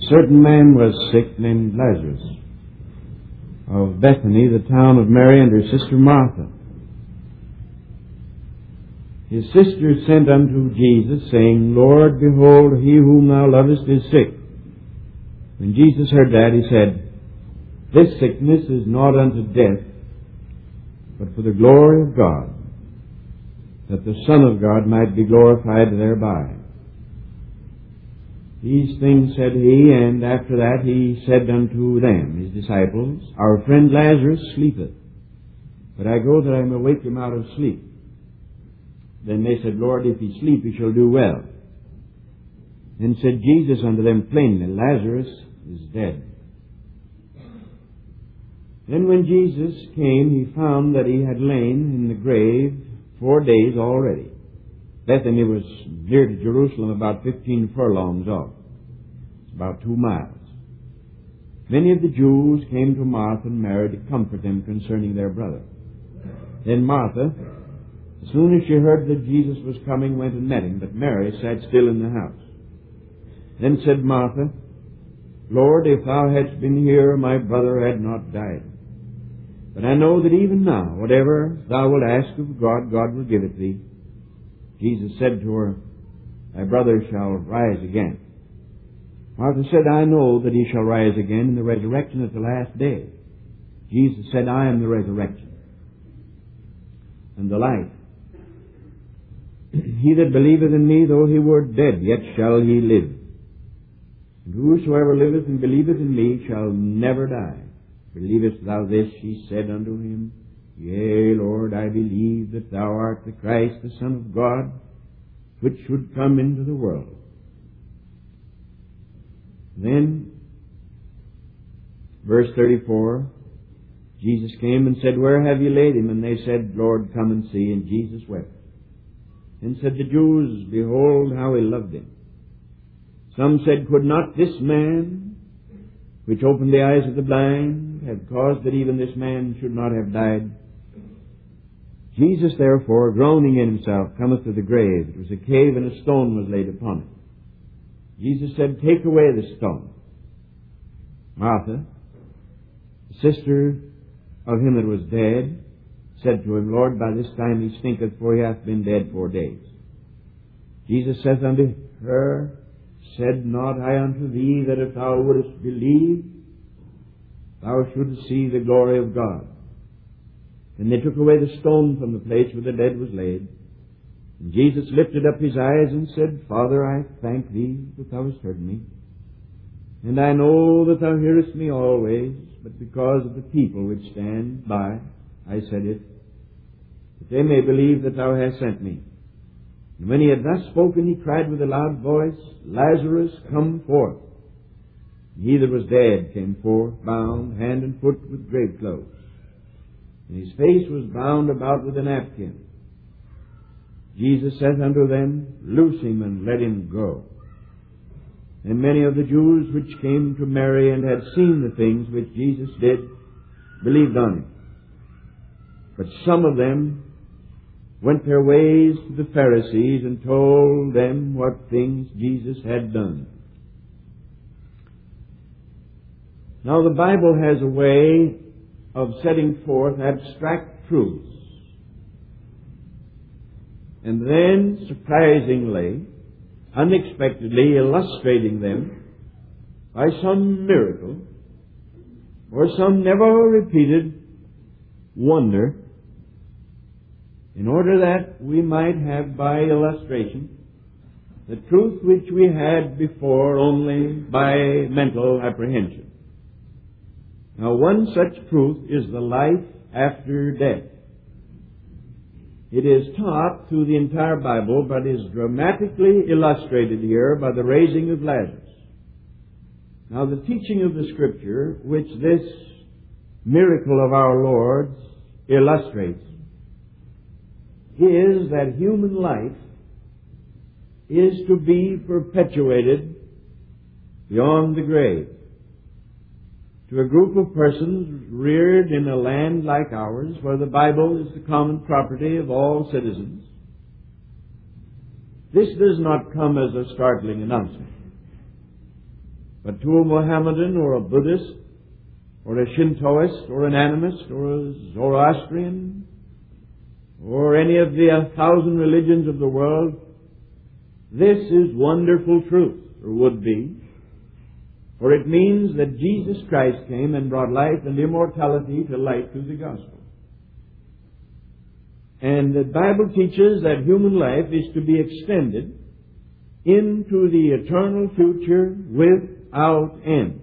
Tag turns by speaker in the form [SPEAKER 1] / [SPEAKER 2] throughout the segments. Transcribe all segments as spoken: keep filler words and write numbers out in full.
[SPEAKER 1] A certain man was sick named Lazarus of Bethany, the town of Mary and her sister Martha. His sister sent unto Jesus, saying, Lord, behold, he whom thou lovest is sick. When Jesus heard that, he said, This sickness is not unto death, but for the glory of God, that the Son of God might be glorified thereby. These things said he, and after that he said unto them, his disciples, Our friend Lazarus sleepeth, but I go that I may wake him out of sleep. Then they said, Lord, if he sleep, he shall do well. Then said Jesus unto them plainly, Lazarus is dead. Then when Jesus came, he found that he had lain in the grave four days already. Bethany was near to Jerusalem, about fifteen furlongs off. It's about two miles. Many of the Jews came to Martha and Mary to comfort them concerning their brother. Then Martha, as soon as she heard that Jesus was coming, went and met him, but Mary sat still in the house. Then said Martha, Lord, if thou hadst been here, my brother had not died. But I know that even now, whatever thou wilt ask of God, God will give it thee. Jesus said to her, Thy brother shall rise again. Martha said, I know that he shall rise again in the resurrection at the last day. Jesus said, I am the resurrection and the life. He that believeth in me, though he were dead, yet shall he live. And whosoever liveth and believeth in me shall never die. Believest thou this? She said unto him, Yea, Lord, I believe that thou art the Christ, the Son of God, which should come into the world. Then, verse thirty-four, Jesus came and said, Where have ye laid him? And they said, Lord, come and see. And Jesus wept. And said the Jews, Behold how he loved him. Some said, Could not this man, which opened the eyes of the blind, have caused that even this man should not have died? Jesus, therefore, groaning in himself, cometh to the grave. It was a cave, and a stone was laid upon it. Jesus said, Take away the stone. Martha, the sister of him that was dead, said to him, Lord, by this time he stinketh, for he hath been dead four days. Jesus saith unto her, Said not I unto thee that if thou wouldest believe, thou shouldst see the glory of God? And they took away the stone from the place where the dead was laid. And Jesus lifted up his eyes and said, Father, I thank thee that thou hast heard me. And I know that thou hearest me always, but because of the people which stand by, I said it, that they may believe that thou hast sent me. And when he had thus spoken, he cried with a loud voice, Lazarus, come forth. And he that was dead came forth, bound hand and foot with grave clothes. And his face was bound about with a napkin. Jesus saith unto them, Loose him and let him go. And many of the Jews which came to Mary and had seen the things which Jesus did, believed on him. But some of them went their ways to the Pharisees and told them what things Jesus had done. Now the Bible has a way of setting forth abstract truths and then surprisingly, unexpectedly illustrating them by some miracle or some never repeated wonder, in order that we might have by illustration the truth which we had before only by mental apprehension. Now, one such truth is the life after death. It is taught through the entire Bible, but is dramatically illustrated here by the raising of Lazarus. Now, the teaching of the Scripture, which this miracle of our Lord's illustrates, is that human life is to be perpetuated beyond the grave. To a group of persons reared in a land like ours, where the Bible is the common property of all citizens, this does not come as a startling announcement. But to a Mohammedan or a Buddhist or a Shintoist or an animist or a Zoroastrian or any of the thousand religions of the world, this is wonderful truth, or would be. For it means that Jesus Christ came and brought life and immortality to light through the gospel. And the Bible teaches that human life is to be extended into the eternal future without end.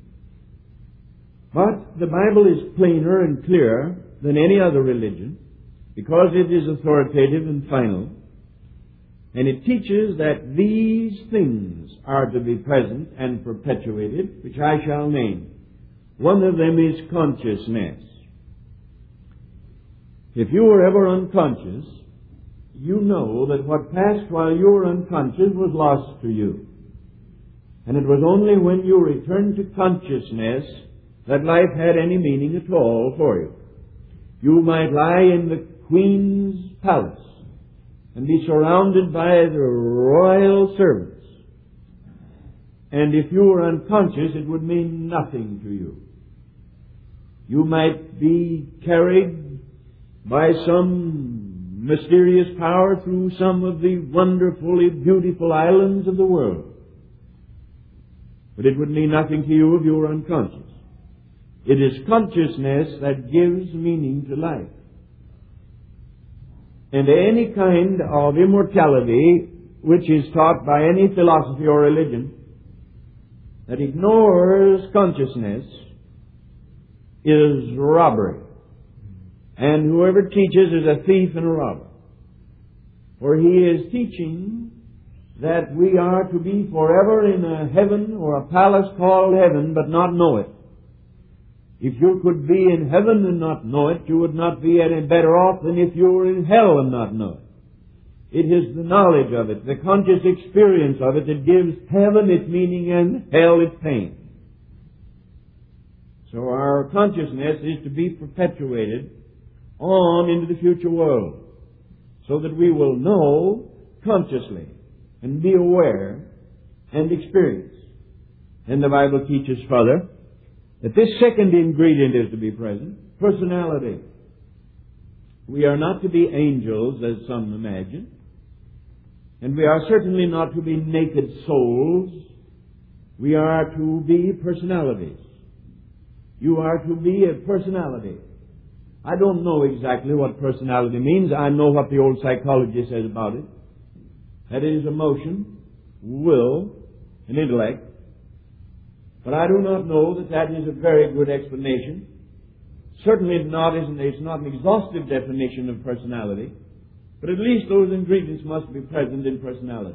[SPEAKER 1] But the Bible is plainer and clearer than any other religion because it is authoritative and final. And it teaches that these things are to be present and perpetuated, which I shall name. One of them is consciousness. If you were ever unconscious, you know that what passed while you were unconscious was lost to you. And it was only when you returned to consciousness that life had any meaning at all for you. You might lie in the Queen's palace and be surrounded by the royal servants. And if you were unconscious, it would mean nothing to you. You might be carried by some mysterious power through some of the wonderfully beautiful islands of the world. But it would mean nothing to you if you were unconscious. It is consciousness that gives meaning to life. And any kind of immortality which is taught by any philosophy or religion that ignores consciousness is robbery. And whoever teaches is a thief and a robber. For he is teaching that we are to be forever in a heaven or a palace called heaven, but not know it. If you could be in heaven and not know it, you would not be any better off than if you were in hell and not know it. It is the knowledge of it, the conscious experience of it that gives heaven its meaning and hell its pain. So our consciousness is to be perpetuated on into the future world, so that we will know consciously and be aware and experience. And the Bible teaches further that this second ingredient is to be present, personality. We are not to be angels, as some imagine, and we are certainly not to be naked souls. We are to be personalities. You are to be a personality. I don't know exactly what personality means. I know what the old psychology says about it. That is emotion, will, and intellect. But I do not know that that is a very good explanation. Certainly not, isn't it? It's not an exhaustive definition of personality. But at least those ingredients must be present in personality.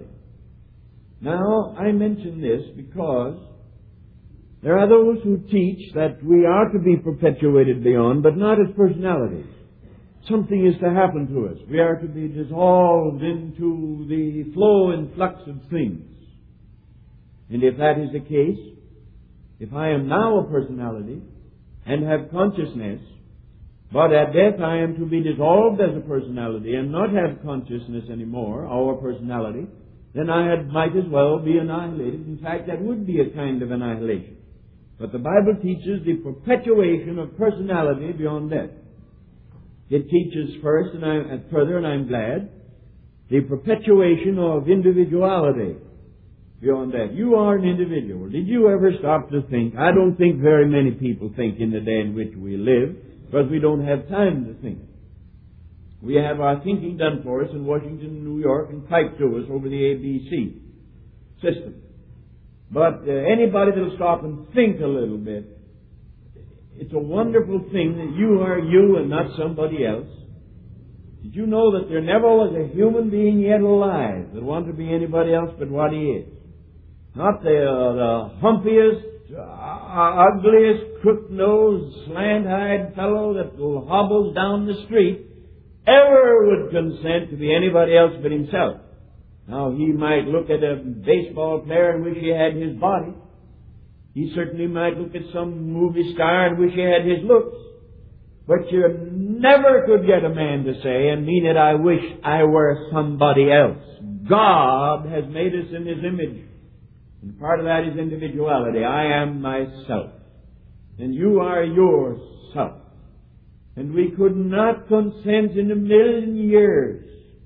[SPEAKER 1] Now, I mention this because there are those who teach that we are to be perpetuated beyond, but not as personalities. Something is to happen to us. We are to be dissolved into the flow and flux of things. And if that is the case, if I am now a personality and have consciousness, but at death I am to be dissolved as a personality and not have consciousness anymore, our personality, then I had, might as well be annihilated. In fact, that would be a kind of annihilation. But the Bible teaches the perpetuation of personality beyond death. It teaches first, and I'm further, and I'm glad, the perpetuation of individuality beyond that. You are an individual. Did you ever stop to think? I don't think very many people think in the day in which we live, because we don't have time to think. We have our thinking done for us in Washington and New York and piped to us over the A B C system. But uh, anybody that will stop and think a little bit, it's a wonderful thing that you are you and not somebody else. Did you know that there never was a human being yet alive that wanted to be anybody else but what he is? Not the, uh, the humpiest, uh, ugliest, crook-nosed, slant-eyed fellow that hobbles down the street ever would consent to be anybody else but himself. Now, he might look at a baseball player and wish he had his body. He certainly might look at some movie star and wish he had his looks. But you never could get a man to say, and mean it, I wish I were somebody else. God has made us in His image. And part of that is individuality. I am myself. And you are yourself. And we could not consent in a million years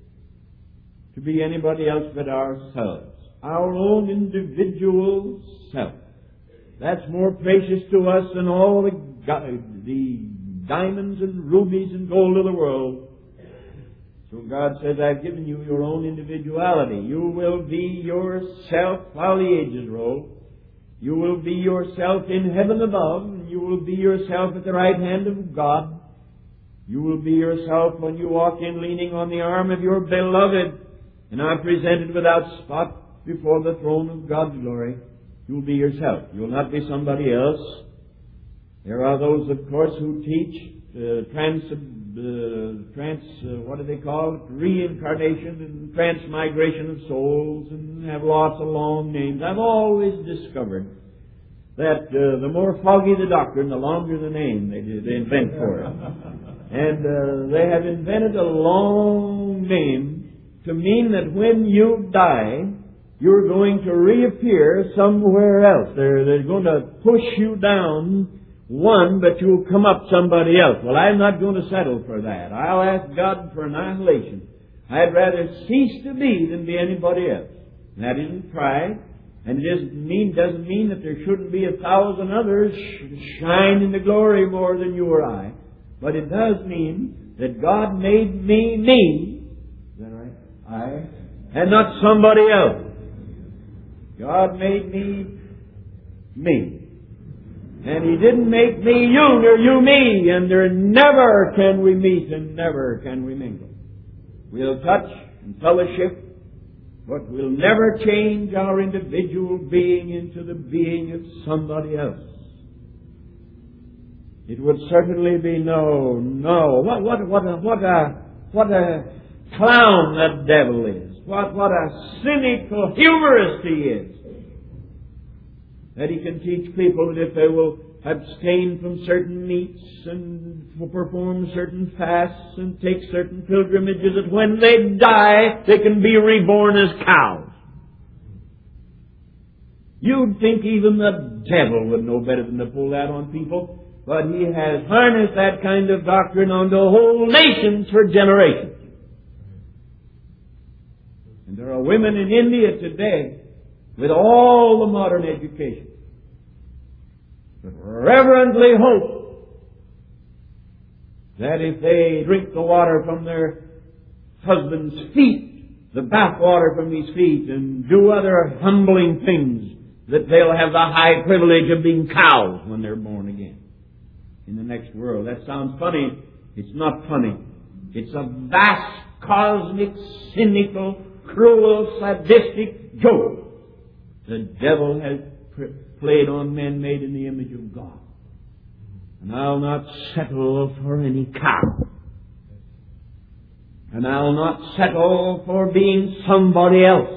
[SPEAKER 1] to be anybody else but ourselves. Our own individual self. That's more precious to us than all the, the diamonds and rubies and gold of the world. So God says, I've given you your own individuality. You will be yourself while the ages roll. You will be yourself in heaven above, and you will be yourself at the right hand of God. You will be yourself when you walk in leaning on the arm of your beloved, and are presented without spot before the throne of God's glory. You will be yourself. You will not be somebody else. There are those, of course, who teach uh, trans, uh, trans, uh, what do they call it? Reincarnation and transmigration of souls, and have lots of long names. I've always discovered that uh, the more foggy the doctrine, the longer the name they, they invent for it. And uh, they have invented a long name to mean that when you die, you're going to reappear somewhere else. They're, they're going to push you down one, but you'll come up somebody else. Well, I'm not going to settle for that. I'll ask God for annihilation. I'd rather cease to be than be anybody else. And that isn't pride, and it doesn't mean, doesn't mean that there shouldn't be a thousand others shine in the glory more than you or I. But it does mean that God made me me. Is that right? I. And not somebody else. God made me me. And He didn't make me you, nor you me. And there never can we meet and never can we mingle. We'll touch and fellowship, but we'll never change our individual being into the being of somebody else. It would certainly be no, no. What, what, what a, what a, what a clown that devil is. What, what a cynical humorist he is. That he can teach people that if they will abstain from certain meats and perform certain fasts and take certain pilgrimages, that when they die, they can be reborn as cows. You'd think even the devil would know better than to pull that on people. But he has harnessed that kind of doctrine onto whole nations for generations. And there are women in India today with all the modern education that reverently hope that if they drink the water from their husband's feet, the bath water from his feet, and do other humbling things, that they'll have the high privilege of being cows when they're born again in the next world. That sounds funny. It's not funny. It's a vast, cosmic, cynical, cruel, sadistic joke the devil has pr- played on men made in the image of God. And I'll not settle for any cow. And I'll not settle for being somebody else.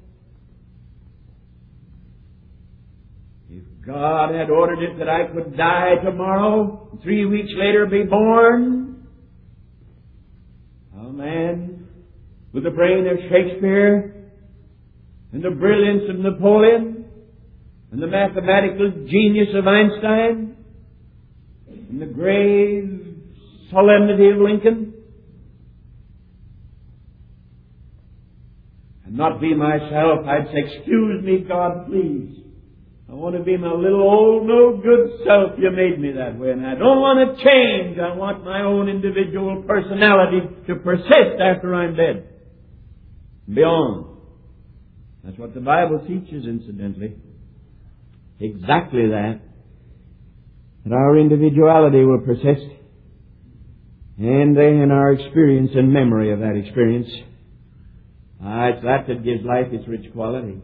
[SPEAKER 1] God had ordered it that I could die tomorrow, three weeks later be born. A man with the brain of Shakespeare and the brilliance of Napoleon and the mathematical genius of Einstein and the grave solemnity of Lincoln, and not be myself. I'd say, excuse me, God, please. I want to be my little old no good self. You made me that way, and I don't want to change. I want my own individual personality to persist after I'm dead. Beyond. That's what the Bible teaches, incidentally. Exactly that. That our individuality will persist. And then our experience and memory of that experience. Ah, it's that that gives life its rich quality.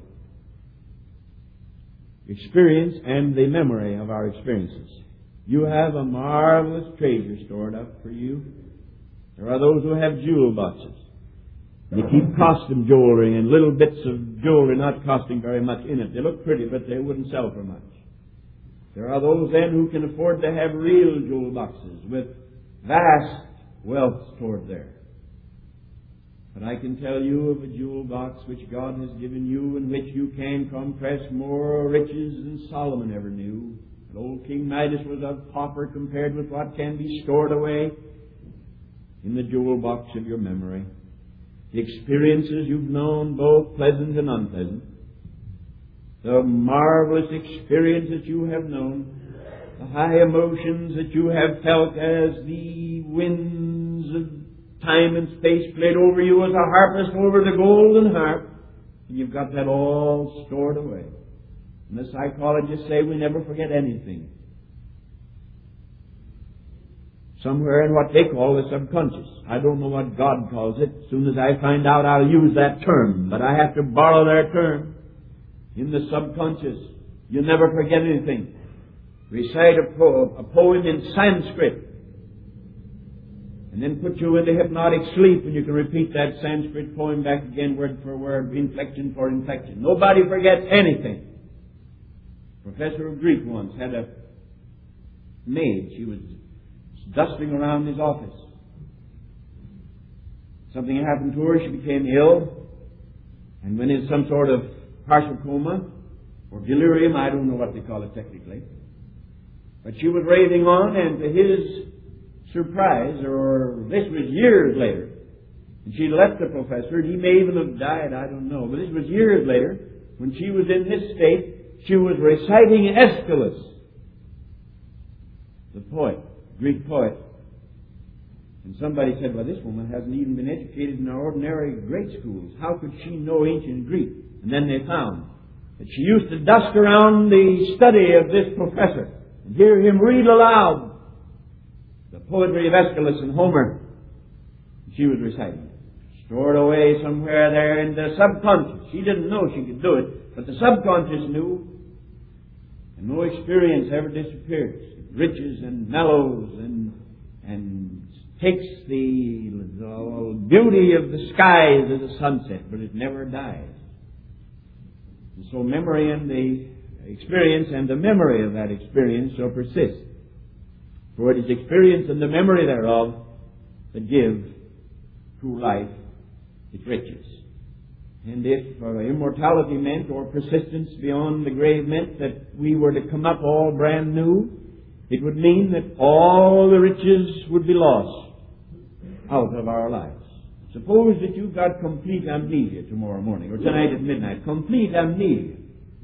[SPEAKER 1] Experience and the memory of our experiences. You have a marvelous treasure stored up for you. There are those who have jewel boxes. They keep costume jewelry and little bits of jewelry not costing very much in it. They look pretty, but they wouldn't sell for much. There are those then who can afford to have real jewel boxes with vast wealth stored there. But I can tell you of a jewel box which God has given you, in which you can compress more riches than Solomon ever knew. And old King Midas was a pauper compared with what can be stored away in the jewel box of your memory. The experiences you've known, both pleasant and unpleasant. The marvelous experiences you have known. The high emotions that you have felt as the winds of time and space played over you as a harpist over the golden harp. And you've got that all stored away. And the psychologists say we never forget anything. Somewhere in what they call the subconscious. I don't know what God calls it. As soon as I find out, I'll use that term. But I have to borrow their term. In the subconscious, you'll never forget anything. Recite a, po- a poem in Sanskrit, and then put you into hypnotic sleep, and you can repeat that Sanskrit poem back again, word for word, inflection for inflection. Nobody forgets anything. A professor of Greek once had a maid. She was dusting around his office. Something happened to her. She became ill, and went in some sort of partial coma or delirium. I don't know what they call it technically. But she was raving on, and to his surprise, or this was years later, and she left the professor, and he may even have died, I don't know, but this was years later, when she was in this state, she was reciting Aeschylus, the poet, Greek poet. And somebody said, well, this woman hasn't even been educated in our ordinary grade schools. How could she know ancient Greek? And then they found that she used to dust around the study of this professor and hear him read aloud the poetry of Aeschylus and Homer. She was reciting it, stored away somewhere there in the subconscious. She didn't know she could do it, but the subconscious knew. And no experience ever disappears. It riches and mellows and and takes the, the beauty of the skies as a sunset, but it never dies. And so memory and the experience and the memory of that experience shall persist. For it is experience and the memory thereof that give true life its riches. And if uh, immortality meant, or persistence beyond the grave meant, that we were to come up all brand new, it would mean that all the riches would be lost out of our lives. Suppose that you've got complete amnesia tomorrow morning, or tonight at midnight. Complete amnesia.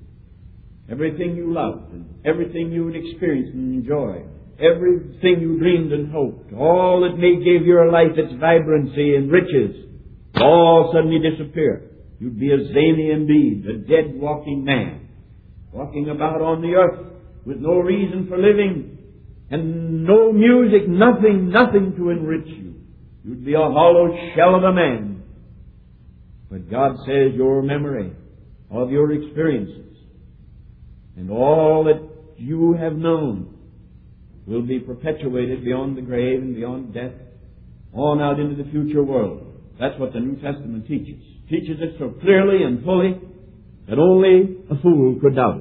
[SPEAKER 1] Everything you loved, and everything you had experienced and enjoyed, everything you dreamed and hoped, all that may give your life its vibrancy and riches, all suddenly disappear. You'd be a zany indeed, a dead walking man, walking about on the earth with no reason for living, and no music, nothing, nothing to enrich you. You'd be a hollow shell of a man. But God says your memory of your experiences and all that you have known will be perpetuated beyond the grave and beyond death, on out into the future world. That's what the New Testament teaches. It teaches it so clearly and fully that only a fool could doubt it.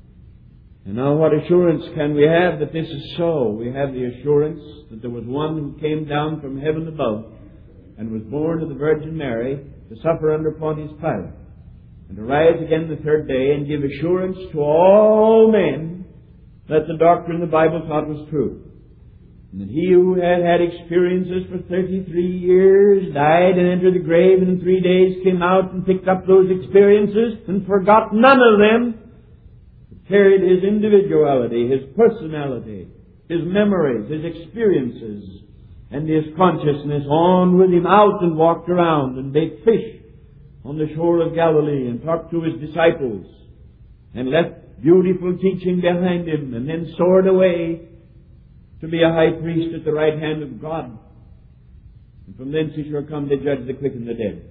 [SPEAKER 1] And now what assurance can we have that this is so? We have the assurance that there was one who came down from heaven above and was born of the Virgin Mary to suffer under Pontius Pilate and to rise again the third day and give assurance to all men that the doctrine the Bible taught was true. And that he who had had experiences for thirty-three years died and entered the grave, and in three days came out and picked up those experiences and forgot none of them, carried his individuality, his personality, his memories, his experiences, and his consciousness on with him out and walked around and bait fish on the shore of Galilee and talked to his disciples and left beautiful teaching behind him and then soared away to be a high priest at the right hand of God. And from thence he shall come to judge the quick and the dead.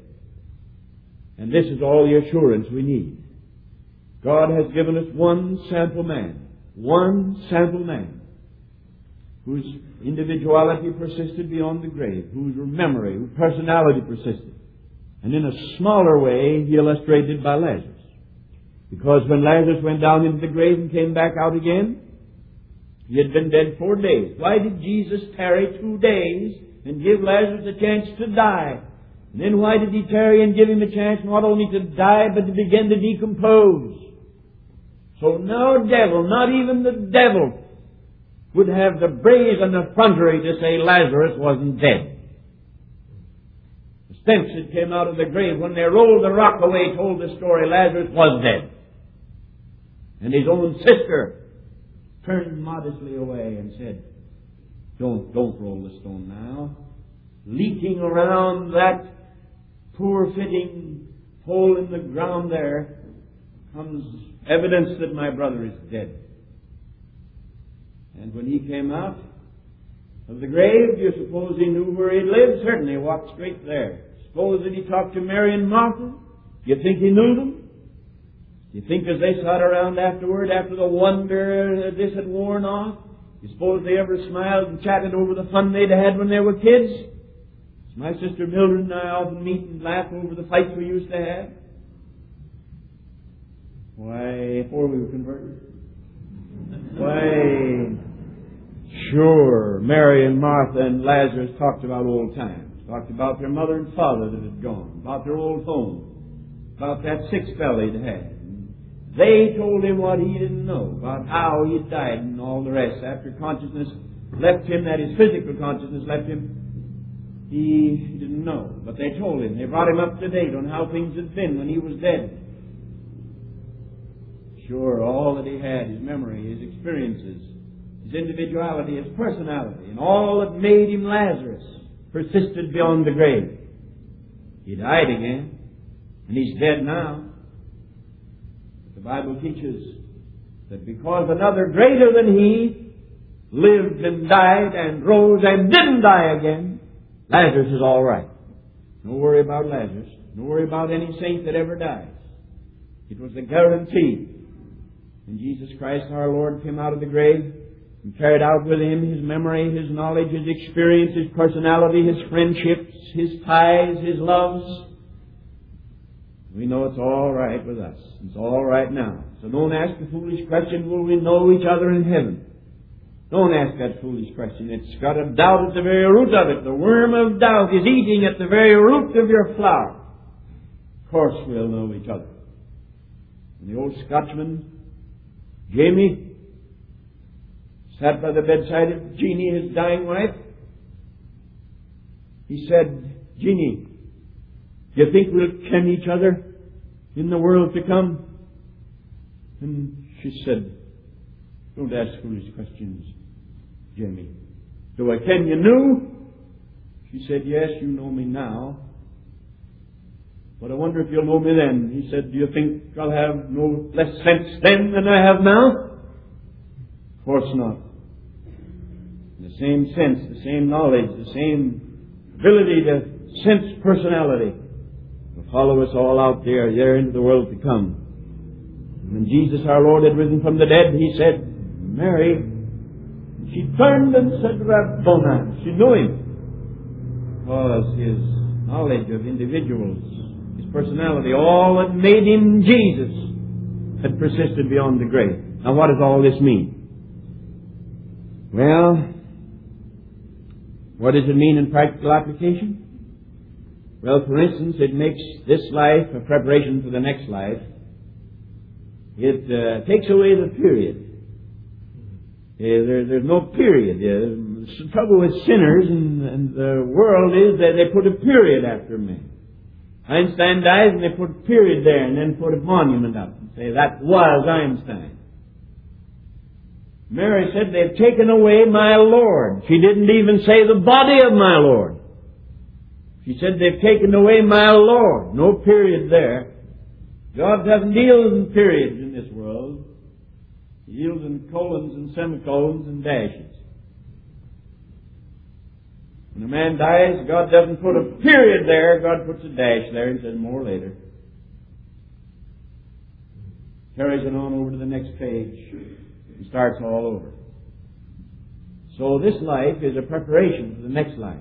[SPEAKER 1] And this is all the assurance we need. God has given us one sample man, one sample man, whose individuality persisted beyond the grave, whose memory, whose personality persisted. And in a smaller way, he illustrated by Lazarus. Because when Lazarus went down into the grave and came back out again, he had been dead four days. Why did Jesus tarry two days and give Lazarus a chance to die? And then why did He tarry and give him a chance not only to die, but to begin to decompose? So no devil, not even the devil, would have the brazen effrontery to say Lazarus wasn't dead. The stench that came out of the grave when they rolled the rock away told the story Lazarus was dead. And his own sister turned modestly away and said, Don't, don't roll the stone now. Leaking around that poor-fitting hole in the ground there comes evidence that my brother is dead. And when he came out of the grave, do you suppose he knew where he lived? Certainly, he walked straight there. Suppose that he talked to Mary and Martha? Do you think he knew them? Do you think as they sat around afterward, after the wonder that this had worn off, do you suppose they ever smiled and chatted over the fun they'd had when they were kids? My sister Mildred and I often meet and laugh over the fights we used to have. Why, before we were converted. Why, sure, Mary and Martha and Lazarus talked about old times. Talked about their mother and father that had gone. About their old home. About that sick spell they'd had. They told him what he didn't know. About how he had died and all the rest. After consciousness left him, that his physical consciousness left him, he didn't know. But they told him. They brought him up to date on how things had been when he was dead. Sure, all that he had, his memory, his experiences, his individuality, his personality, and all that made him Lazarus persisted beyond the grave. He died again, and he's dead now. But the Bible teaches that because another greater than he lived and died and rose and didn't die again, Lazarus is all right. No worry about Lazarus. No worry about any saint that ever dies. It was the guarantee. And Jesus Christ our Lord came out of the grave and carried out with him his memory, his knowledge, his experience, his personality, his friendships, his ties, his loves. We know it's all right with us. It's all right now. So don't ask the foolish question, will we know each other in heaven? Don't ask that foolish question. It's got a doubt at the very root of it. The worm of doubt is eating at the very root of your flower. Of course we'll know each other. And the old Scotchman, Jamie, sat by the bedside of Jeanie, his dying wife. He said, Jeanie, do you think we'll ken each other in the world to come? And she said, don't ask foolish questions, Jamie. Do I ken you new? She said, yes, you know me now. But I wonder if you'll know me then. He said, do you think I'll have no less sense then than I have now? Of course not. The same sense, the same knowledge, the same ability to sense personality will follow us all out there, there into the world to come. And when Jesus our Lord had risen from the dead, He said, Mary, she turned and said, Rabboni. She knew Him. Because His knowledge of individuals, His personality, all that made Him Jesus, had persisted beyond the grave. Now what does all this mean? Well, what does it mean in practical application? Well, for instance, it makes this life a preparation for the next life. It uh, takes away the period. Uh, there, there's no period. Uh, the trouble with sinners and, and the world is that they put a period after men. Einstein dies and they put a period there and then put a monument up and say, that was Einstein. Mary said, they've taken away my Lord. She didn't even say the body of my Lord. She said, they've taken away my Lord. No period there. God doesn't deal in periods in this world. He deals in colons and semicolons and dashes. When a man dies, God doesn't put a period there. God puts a dash there and says more later. Carries it on over to the next page and starts all over. So this life is a preparation for the next life.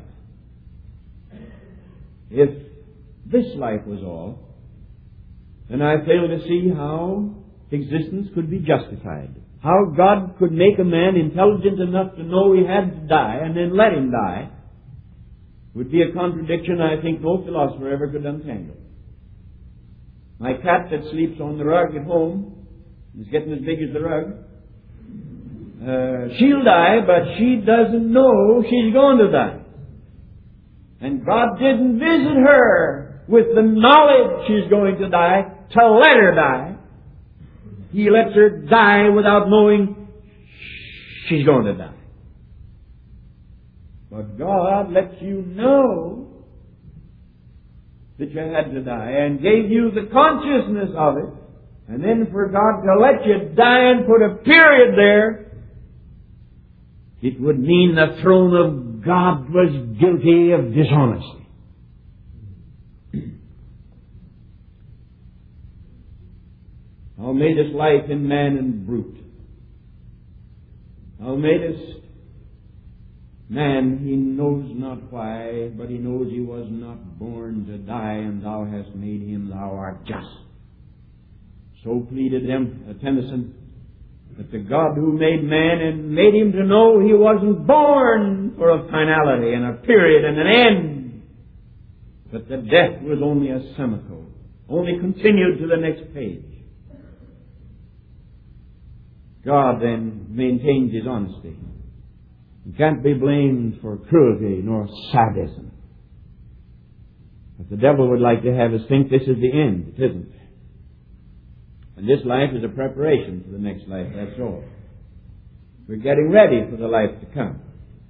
[SPEAKER 1] If this life was all, then I fail to see how existence could be justified. How God could make a man intelligent enough to know he had to die and then let him die. would be a contradiction I think no philosopher ever could untangle. My cat that sleeps on the rug at home is getting as big as the rug. Uh, she'll die, but she doesn't know she's going to die. And God didn't visit her with the knowledge she's going to die to let her die. He lets her die without knowing she's going to die. But God lets you know that you had to die and gave you the consciousness of it. And then for God to let you die and put a period there, it would mean the throne of God was guilty of dishonesty. Thou madest life in man and brute. Thou madest man, he knows not why, but he knows he was not born to die, and thou hast made him, thou art just. So pleaded them, uh, Tennyson, that the God who made man and made him to know he wasn't born for a finality and a period and an end, but that death was only a semitone, only continued to the next page. God then maintains his honesty. He can't be blamed for cruelty nor sadism. But the devil would like to have us think this is the end. It isn't. And this life is a preparation for the next life, that's all. We're getting ready for the life to come.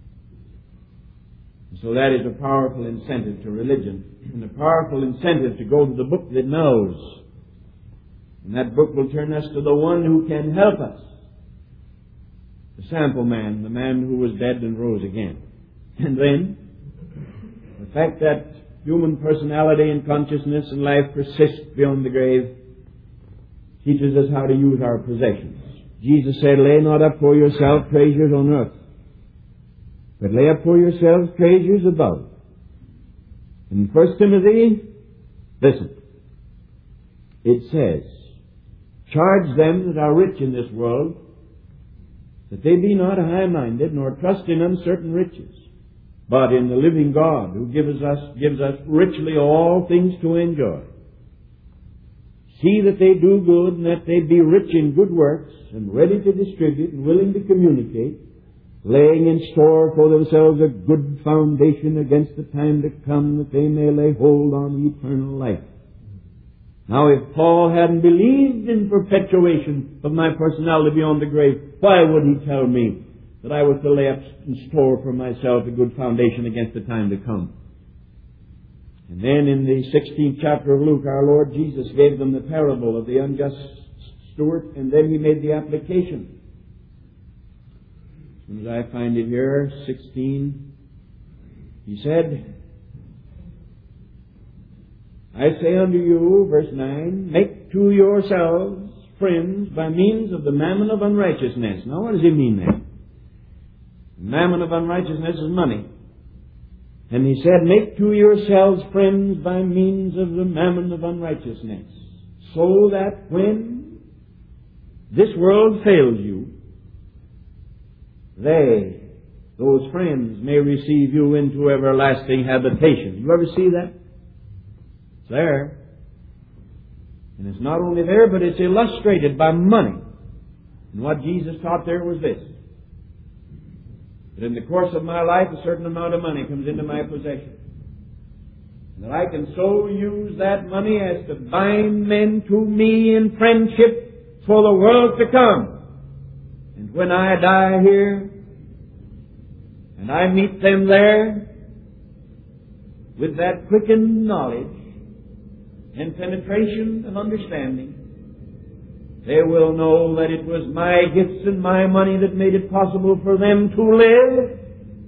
[SPEAKER 1] And so that is a powerful incentive to religion, and a powerful incentive to go to the book that knows. And that book will turn us to the one who can help us. The sample man, the man who was dead and rose again. And then, the fact that human personality and consciousness and life persist beyond the grave teaches us how to use our possessions. Jesus said, lay not up for yourself treasures on earth, but lay up for yourselves treasures above. In First Timothy, listen, it says, charge them that are rich in this world, that they be not high-minded, nor trust in uncertain riches, but in the living God, who gives us, gives us richly all things to enjoy. See that they do good, and that they be rich in good works, and ready to distribute, and willing to communicate, laying in store for themselves a good foundation against the time to come, that they may lay hold on eternal life. Now, if Paul hadn't believed in perpetuation of my personality beyond the grave, why would he tell me that I was to lay up in store for myself a good foundation against the time to come? And then in the sixteenth chapter of Luke, our Lord Jesus gave them the parable of the unjust steward, and then he made the application. As soon as I find it here, sixteen, he said, I say unto you, verse nine, make to yourselves friends by means of the mammon of unrighteousness. Now what does he mean there? The mammon of unrighteousness is money. And he said, make to yourselves friends by means of the mammon of unrighteousness, so that when this world fails you, they, those friends, may receive you into everlasting habitation. You ever see that? It's there. And it's not only there, but it's illustrated by money. And what Jesus taught there was this: that in the course of my life, a certain amount of money comes into my possession. And that I can so use that money as to bind men to me in friendship for the world to come. And when I die here, and I meet them there, with that quickened knowledge and penetration and understanding, they will know that it was my gifts and my money that made it possible for them to live.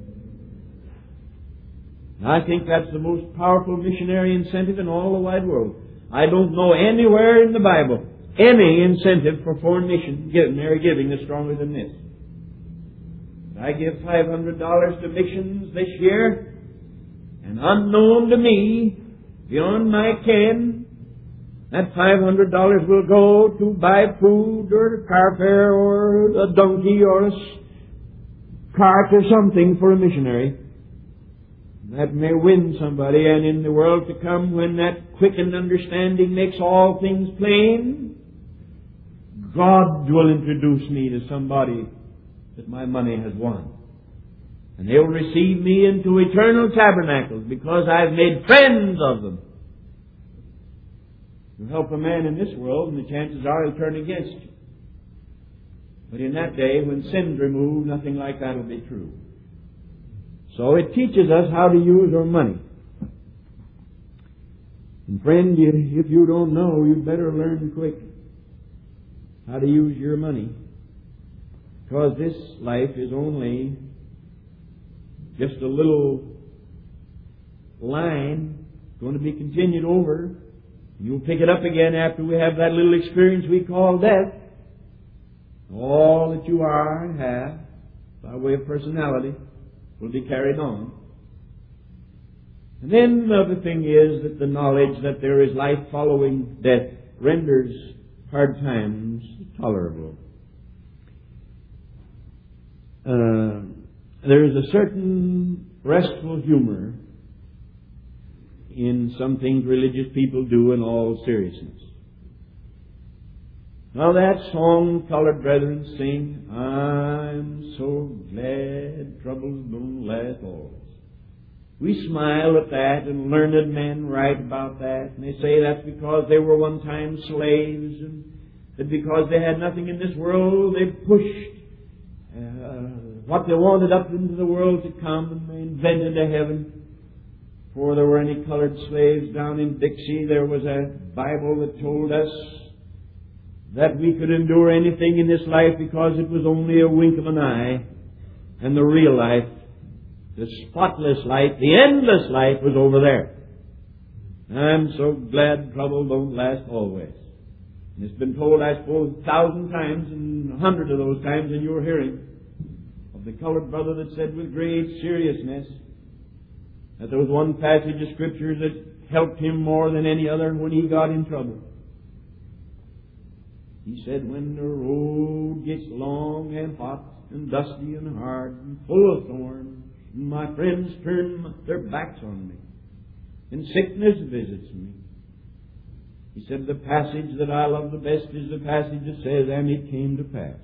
[SPEAKER 1] And I think that's the most powerful missionary incentive in all the wide world. I don't know anywhere in the Bible any incentive for foreign mission, missionary giving that's stronger than this. I give five hundred dollars to missions this year, and unknown to me, beyond my ken, that five hundred dollars will go to buy food or a car fare or a donkey or a cart or something for a missionary. that may win somebody, and in the world to come, when that quickened understanding makes all things plain, God will introduce me to somebody that my money has won. And they'll receive me into eternal tabernacles because I've made friends of them. You help a man in this world, and the chances are he'll turn against you. But in that day, when sin's removed, nothing like that will be true. So it teaches us how to use our money. And friend, if you don't know, you'd better learn quick how to use your money. Because this life is only just a little line going to be continued over. You'll pick it up again after we have that little experience we call death. All that you are and have, by way of personality, will be carried on. And then the other thing is that the knowledge that there is life following death renders hard times tolerable. Uh, there is a certain restful humor in some things religious people do in all seriousness. Now that song colored brethren sing, I'm so glad troubles don't last always. We smile at that, and learned men write about that, and they say that's because they were one time slaves, and that because they had nothing in this world, they pushed uh, what they wanted up into the world to come, and they invented a heaven. Before there were any colored slaves down in Dixie, there was a Bible that told us that we could endure anything in this life because it was only a wink of an eye, and the real life, the spotless life, the endless life was over there. I'm so glad trouble don't last always. And it's been told, I suppose, a thousand times, and a hundred of those times in your hearing, of the colored brother that said with great seriousness that there was one passage of Scripture that helped him more than any other when he got in trouble. He said, when the road gets long and hot and dusty and hard and full of thorns, and my friends turn their backs on me, and sickness visits me, he said, the passage that I love the best is the passage that says, and it came to pass.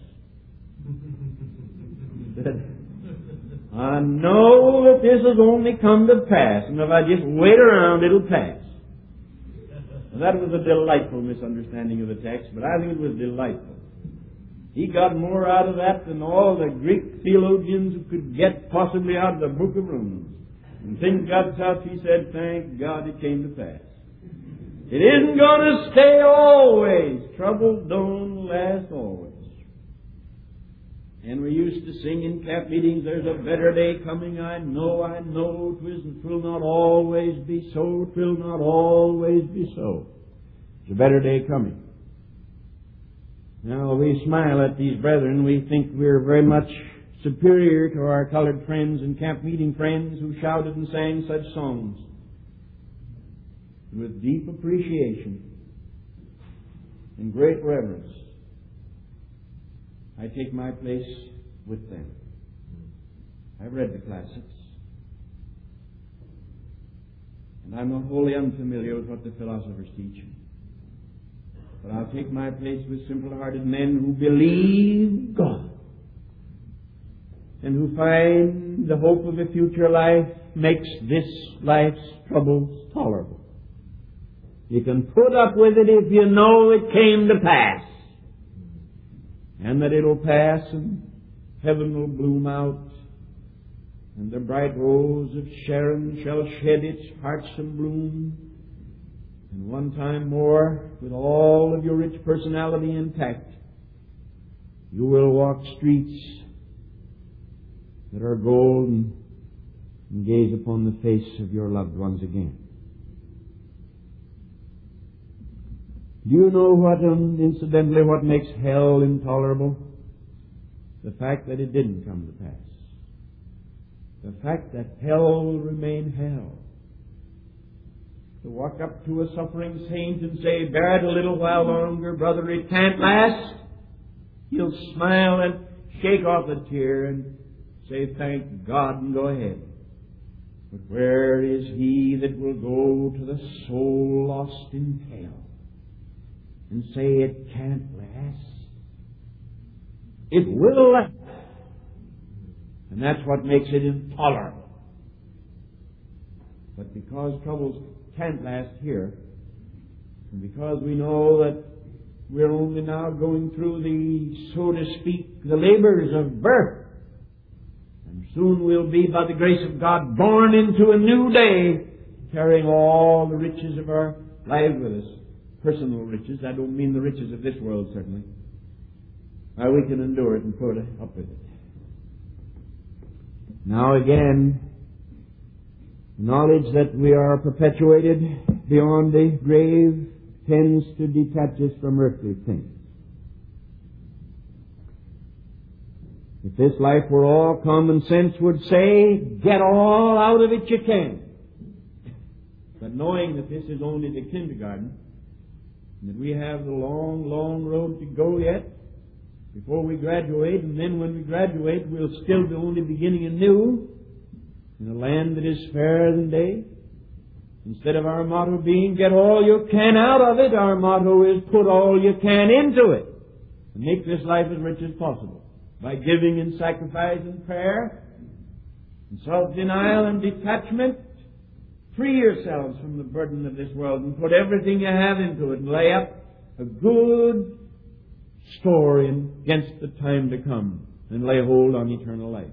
[SPEAKER 1] He said, I know that this has only come to pass, and if I just wait around, it'll pass. That was a delightful misunderstanding of the text, but I think it was delightful. He got more out of that than all the Greek theologians could get possibly out of the book of Romans. When things got tough, he said, thank God it came to pass. It isn't going to stay always. Trouble don't last always. And we used to sing in camp meetings, there's a better day coming, I know, I know, it will not always be so, it will not always be so. There's a better day coming. Now, we smile at these brethren, we think we're very much superior to our colored friends and camp meeting friends who shouted and sang such songs. With deep appreciation and great reverence, I take my place with them. I've read the classics, and I'm not wholly unfamiliar with what the philosophers teach. But I'll take my place with simple-hearted men who believe God and who find the hope of a future life makes this life's troubles tolerable. You can put up with it if you know it came to pass, and that it'll pass, and heaven will bloom out, and the bright rose of Sharon shall shed its heartsome bloom, and one time more, with all of your rich personality intact, you will walk streets that are golden and gaze upon the face of your loved ones again. Do you know what, um, incidentally, what makes hell intolerable? The fact that it didn't come to pass. The fact that hell will remain hell. To walk up to a suffering saint and say, bear it a little while longer, brother, it can't last. He'll smile and shake off a tear and say, thank God, and go ahead. But where is he that will go to the soul lost in hell and say it can't last? It will last. And that's what makes it intolerable. But because troubles can't last here, and because we know that we're only now going through the, so to speak, the labors of birth, and soon we'll be, by the grace of God, born into a new day, carrying all the riches of our lives with us. Personal riches. I don't mean the riches of this world, certainly. Now we can endure it and put up with it. Now again, knowledge that we are perpetuated beyond the grave tends to detach us from earthly things. If this life were all, common sense would say, get all out of it you can. But knowing that this is only the kindergarten, and that we have the long, long road to go yet before we graduate, and then when we graduate we'll still be only beginning anew in a land that is fairer than day. Instead of our motto being, get all you can out of it, our motto is, put all you can into it. And make this life as rich as possible. By giving and sacrifice and prayer, and self-denial and detachment, free yourselves from the burden of this world and put everything you have into it and lay up a good store against the time to come and lay hold on eternal life.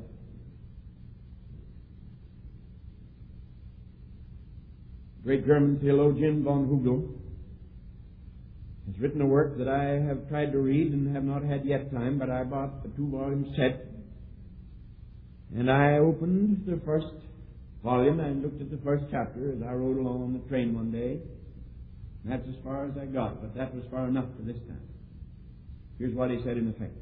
[SPEAKER 1] Great German theologian von Hugel has written a work that I have tried to read and have not had yet time, but I bought the two-volume set, and I opened the first volume and looked at the first chapter as I rode along on the train one day. And that's as far as I got, but that was far enough for this time. Here's what he said in effect.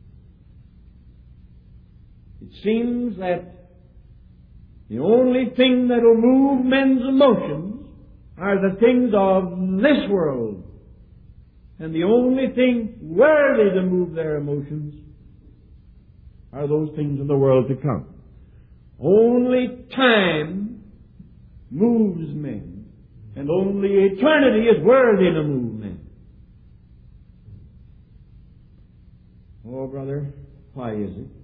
[SPEAKER 1] It seems that the only thing that will move men's emotions are the things of this world. And the only thing worthy to move their emotions are those things of the world to come. Only time moves men, and only eternity is worthy to move men. Oh, brother, why is it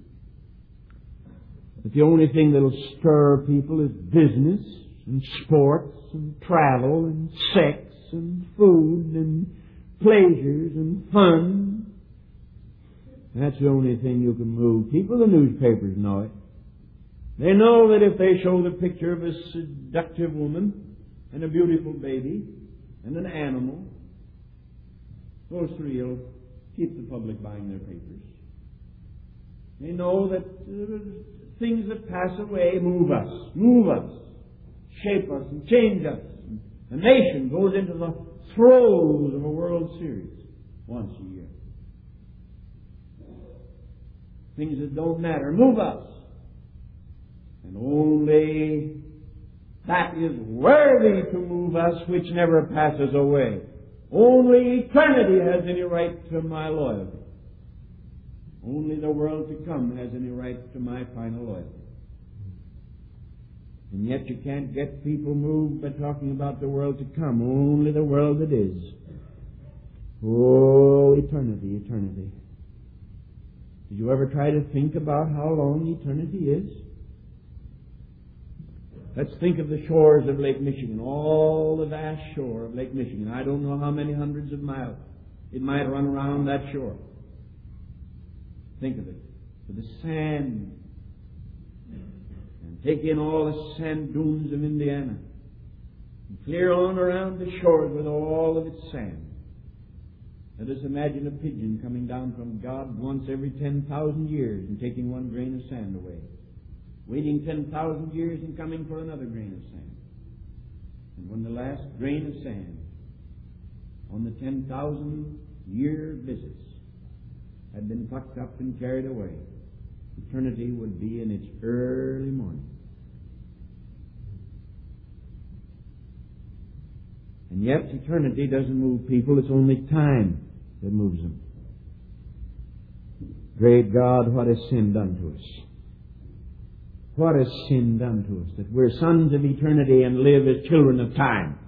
[SPEAKER 1] that the only thing that will stir people is business and sports and travel and sex and food and pleasures and fun? That's the only thing you can move people. The newspapers know it. They know that if they show the picture of a seductive woman and a beautiful baby and an animal, those three will keep the public buying their papers. They know that uh, things that pass away move us, move us, shape us and change us. A nation goes into the throes of a World Series once a year. Things that don't matter move us. And only that is worthy to move us which never passes away. Only eternity has any right to my loyalty. Only the world to come has any right to my final loyalty. And yet you can't get people moved by talking about the world to come. Only the world that is. Oh, eternity, eternity. Did you ever try to think about how long eternity is? Let's think of the shores of Lake Michigan, all the vast shore of Lake Michigan. I don't know how many hundreds of miles it might run around that shore. Think of it. For the sand. And take in all the sand dunes of Indiana. And clear on around the shores with all of its sand. Let us imagine a pigeon coming down from God once every ten thousand years and taking one grain of sand away. Waiting ten thousand years and coming for another grain of sand. And when the last grain of sand on the ten thousand year visits had been plucked up and carried away, eternity would be in its early morning. And yet eternity doesn't move people, it's only time that moves them. Great God, what has sin done to us? What has sin done to us? That we're sons of eternity and live as children of time.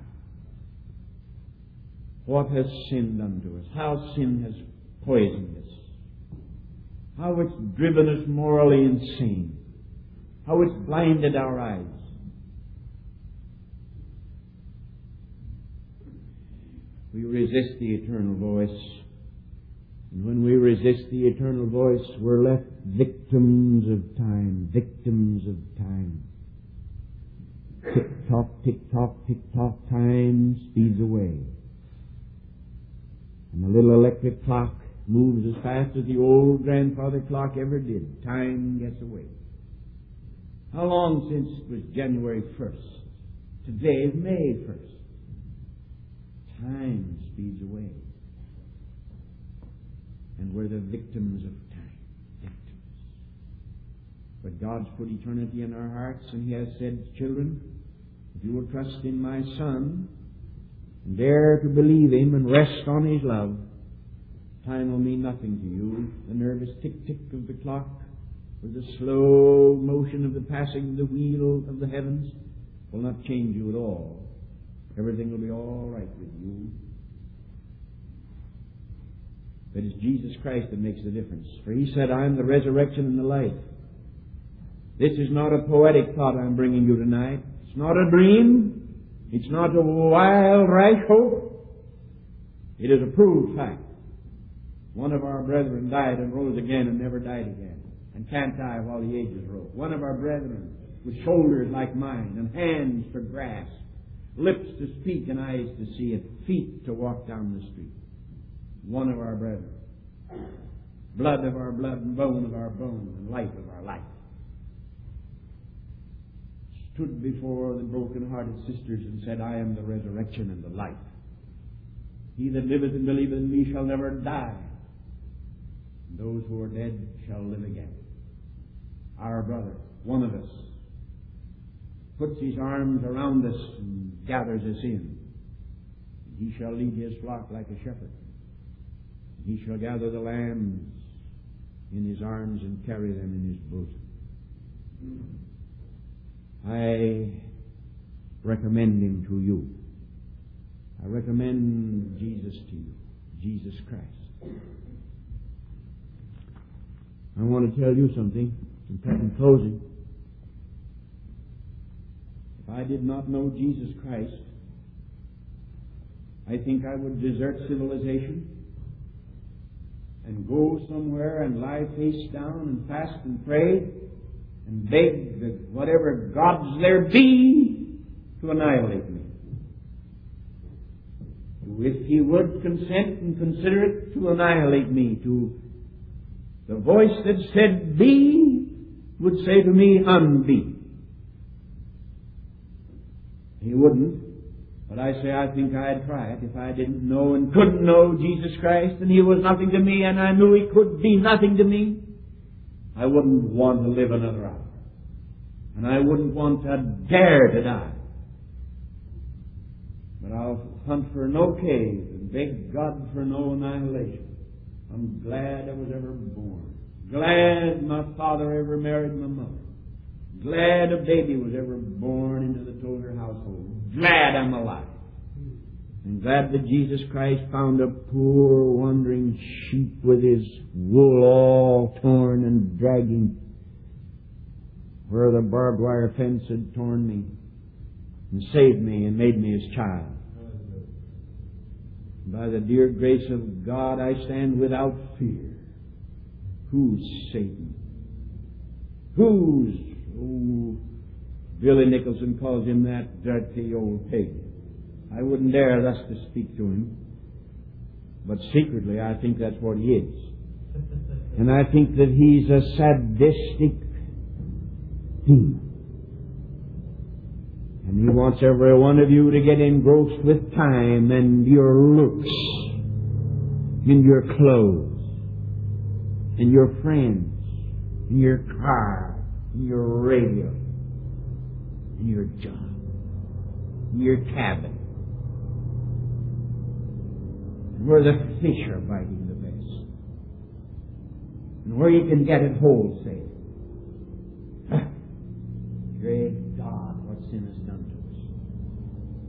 [SPEAKER 1] What has sin done to us? How sin has poisoned us. How it's driven us morally insane. How it's blinded our eyes. We resist the eternal voice. And when we resist the eternal voice, we're left victims of time, victims of time. Tick-tock, tick-tock, tick-tock, time speeds away. And the little electric clock moves as fast as the old grandfather clock ever did. Time gets away. How long since it was January first? Today is May first. Time speeds away. And we're the victims of time. Victims. But God's put eternity in our hearts, and He has said, children, if you will trust in my Son, and dare to believe Him and rest on His love, time will mean nothing to you. The nervous tick-tick of the clock, or the slow motion of the passing of the wheel of the heavens will not change you at all. Everything will be all right with you. But it's Jesus Christ that makes the difference. For He said, I am the resurrection and the life. This is not a poetic thought I'm bringing you tonight. It's not a dream. It's not a wild, rash hope. It is a proved fact. One of our brethren died and rose again and never died again, and can't die while the ages roll. One of our brethren with shoulders like mine and hands to grasp, lips to speak and eyes to see, and feet to walk down the street. One of our brethren. Blood of our blood and bone of our bone and life of our life. Stood before the broken-hearted sisters and said, I am the resurrection and the life. He that liveth and believeth in me shall never die. And those who are dead shall live again. Our brother, one of us, puts his arms around us and gathers us in. He shall lead his flock like a shepherd. He shall gather the lambs in his arms and carry them in his bosom. I recommend him to you. I recommend Jesus to you, Jesus Christ. I want to tell you something in closing. If I did not know Jesus Christ, I think I would desert civilization and go somewhere and lie face down and fast and pray and beg that whatever gods there be to annihilate me. If He would consent and consider it to annihilate me, to the voice that said be would say to me unbe. He wouldn't. But I say I think I'd try it if I didn't know and couldn't know Jesus Christ, and He was nothing to me, and I knew He could be nothing to me. I wouldn't want to live another hour. And I wouldn't want to dare to die. But I'll hunt for no cave and beg God for no annihilation. I'm glad I was ever born. Glad my father ever married my mother. Glad a baby was ever born into the Tozer household. Glad I'm alive. And glad that Jesus Christ found a poor wandering sheep with his wool all torn and dragging where the barbed wire fence had torn me, and saved me and made me his child. By the dear grace of God, I stand without fear. Who's Satan? Who's, oh, Billy Nicholson calls him that dirty old pig. I wouldn't dare thus to speak to him. But secretly, I think that's what he is. And I think that he's a sadistic demon. And he wants every one of you to get engrossed with time and your looks, and your clothes, and your friends, and your car, and your radio, and your job, and your cabin, and where the fish are biting the best, and where you can get it wholesale.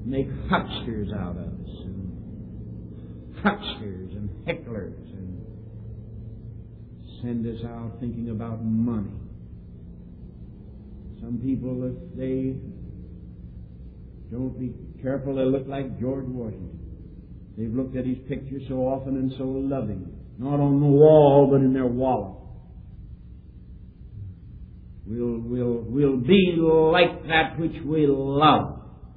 [SPEAKER 1] make hucksters out of us, and hucksters and hecklers, and send us out thinking about money. Some people, if they don't be careful, they'll look like George Washington. They've looked at his picture so often and so loving, not on the wall, but in their wallet. We'll, we'll, we'll be like that which we love.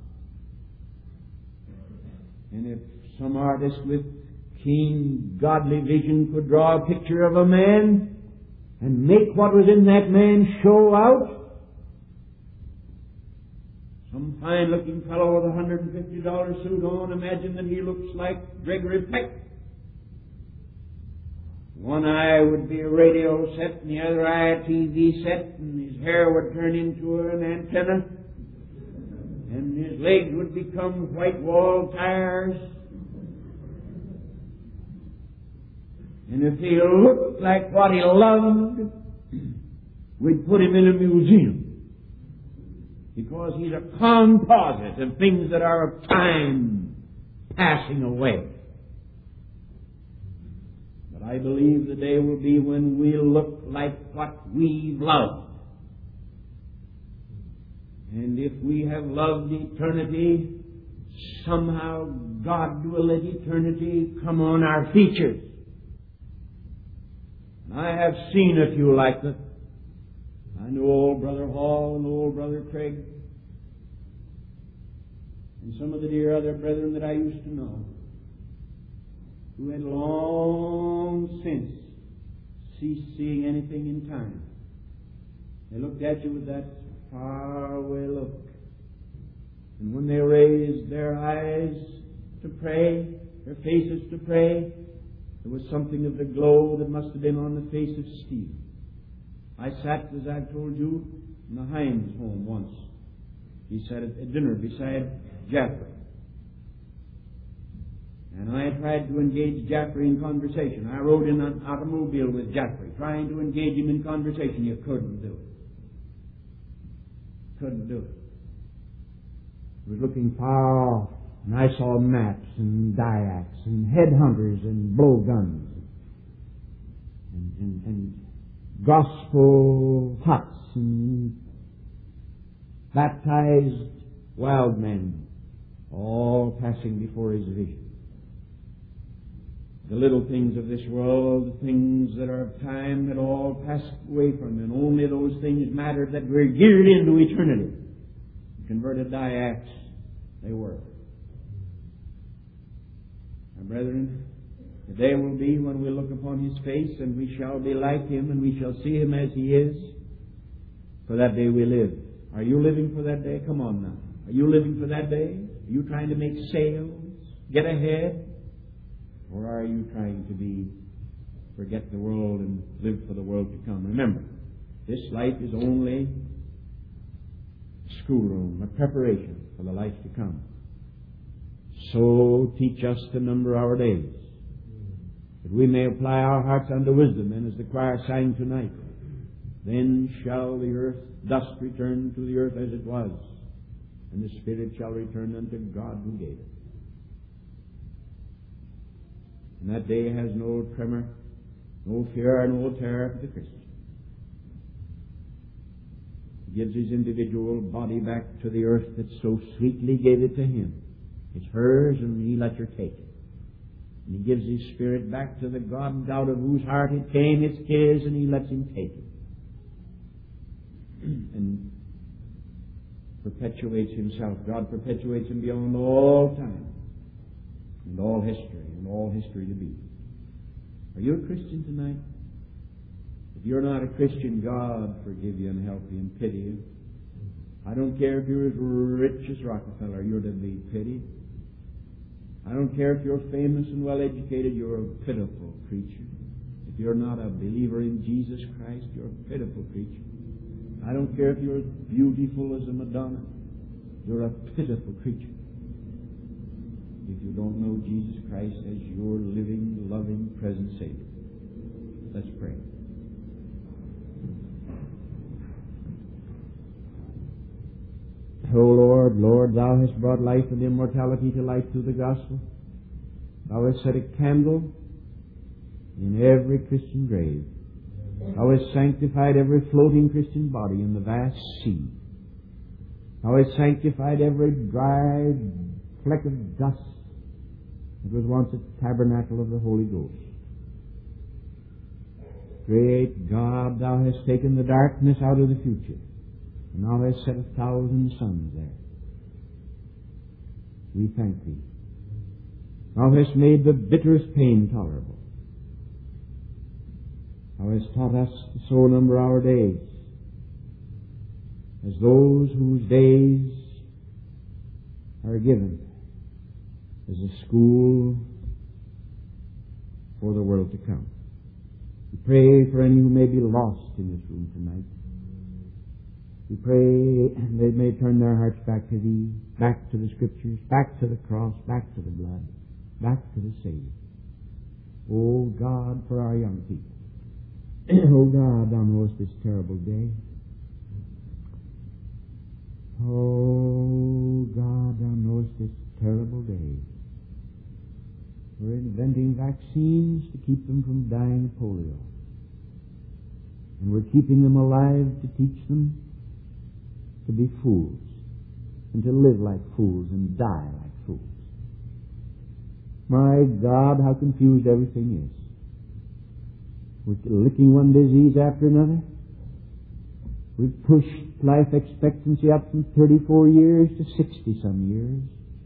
[SPEAKER 1] And if some artist with keen, godly vision could draw a picture of a man and make what was in that man show out, some fine-looking fellow with a one hundred fifty dollars suit on, imagine that he looks like Gregory Peck. One eye would be a radio set, and the other eye a T V set, and his hair would turn into an antenna, and his legs would become white wall tires. And if he looked like what he loved, we'd put him in a museum. Because he's a composite of things that are of time passing away. But I believe the day will be when we'll look like what we've loved. And if we have loved eternity, somehow God will let eternity come on our features. And I have seen a few like that. I know old Brother Hall and old Brother Craig and some of the dear other brethren that I used to know who had long since ceased seeing anything in time. They looked at you with that faraway look. And when they raised their eyes to pray, their faces to pray, there was something of the glow that must have been on the face of Stephen. I sat, as I've told you, in the Hines home once. He sat at dinner beside Jaffrey. And I tried to engage Jaffrey in conversation. I rode in an automobile with Jaffrey, trying to engage him in conversation. You couldn't do it. Couldn't do it. He was looking far off, and I saw maps and dayaks and headhunters and blowguns and, and, and gospel huts and baptized wild men, all passing before his vision. The little things of this world, the things that are of time, had all passed away from him, and only those things mattered that were geared into eternity. Converted dayaks they were. My brethren, the day will be when we look upon his face, and we shall be like him, and we shall see him as he is. For that day we live. Are you living for that day? Come on now. Are you living for that day? Are you trying to make sales? Get ahead? Or are you trying to be, forget the world and live for the world to come? Remember, this life is only a schoolroom, a preparation for the life to come. So teach us to number our days, that we may apply our hearts unto wisdom, and as the choir sang tonight, then shall the earth dust return to the earth as it was, and the Spirit shall return unto God who gave it. And that day has no tremor, no fear, no terror for the Christian. He gives his individual body back to the earth that so sweetly gave it to him. It's hers, and he lets her take it. And he gives his spirit back to the God out of whose heart it came. It's his, and he lets him take it. And perpetuates himself. God perpetuates him beyond all time and all history and all history to be. Are you a Christian tonight? If you're not a Christian, God forgive you and help you and pity you. I don't care if you're as rich as Rockefeller, you're to be pitied. I don't care if you're famous and well educated, you're a pitiful creature. If you're not a believer in Jesus Christ, you're a pitiful creature. I don't care if you're as beautiful as a Madonna, you're a pitiful creature. If you don't know Jesus Christ as your living, loving, present Savior. Let's pray. Oh Lord, Lord, Lord, Thou hast brought life and immortality to light through the gospel. Thou hast set a candle in every Christian grave. Thou hast sanctified every floating Christian body in the vast sea. Thou hast sanctified every dry fleck of dust that was once a tabernacle of the Holy Ghost. Great God, Thou hast taken the darkness out of the future, and Thou hast set a thousand suns there. We thank Thee. Thou hast made the bitterest pain tolerable. Thou hast taught us to so number our days as those whose days are given as a school for the world to come. We pray for any who may be lost in this room tonight. We pray they may turn their hearts back to Thee, back to the Scriptures, back to the cross, back to the blood, back to the Savior. Oh God, for our young people. Oh God, Thou knowest this terrible day. Oh God, Thou knowest this terrible day. We're inventing vaccines to keep them from dying of polio. And we're keeping them alive to teach them to be fools and to live like fools and die like fools. My God, how confused everything is. We're licking one disease after another. We've pushed life expectancy up from thirty-four years to sixty-some years.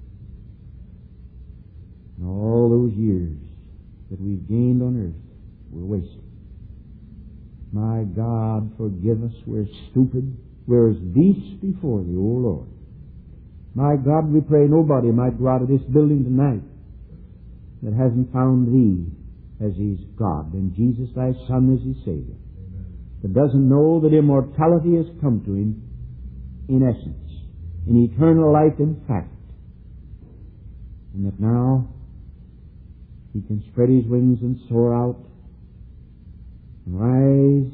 [SPEAKER 1] And all those years that we've gained on earth were wasted. My God, forgive us. We're stupid. We're as beasts before Thee, O Lord. My God, we pray nobody might go out of this building tonight that hasn't found Thee as His God and Jesus Thy Son as His Savior. Amen. That doesn't know that immortality has come to him in essence, in eternal life in fact, and that now he can spread his wings and soar out and rise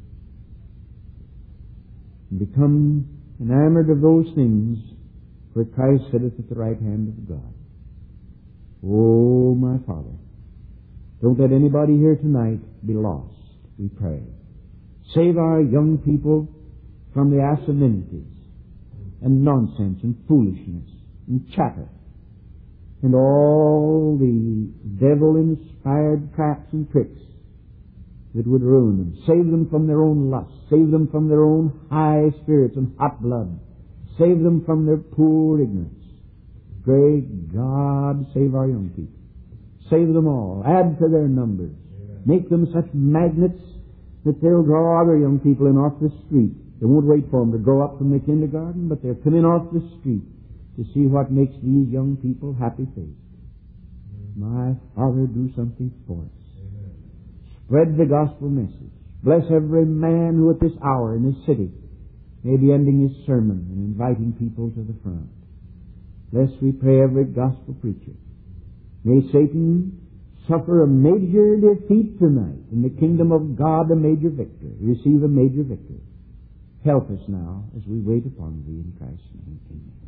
[SPEAKER 1] and become enamored of those things where Christ sitteth at the right hand of God. Oh, my Father, don't let anybody here tonight be lost, we pray. Save our young people from the amenities and nonsense and foolishness and chatter and all the devil-inspired traps and tricks that would ruin them. Save them from their own lust. Save them from their own high spirits and hot blood. Save them from their poor ignorance. Great God, save our young people. Save them all. Add to their numbers. Amen. Make them such magnets that they'll draw other young people in off the street. They won't wait for them to grow up from the kindergarten, but they'll come in off the street to see what makes these young people happy-faced. My Father, do something for us. Amen. Spread the gospel message. Bless every man who at this hour in this city may be ending his sermon and inviting people to the front. Bless, we pray, every gospel preacher. May Satan suffer a major defeat tonight, in the kingdom of God a major victory. Receive a major victory. Help us now as we wait upon Thee in Christ's name. Amen.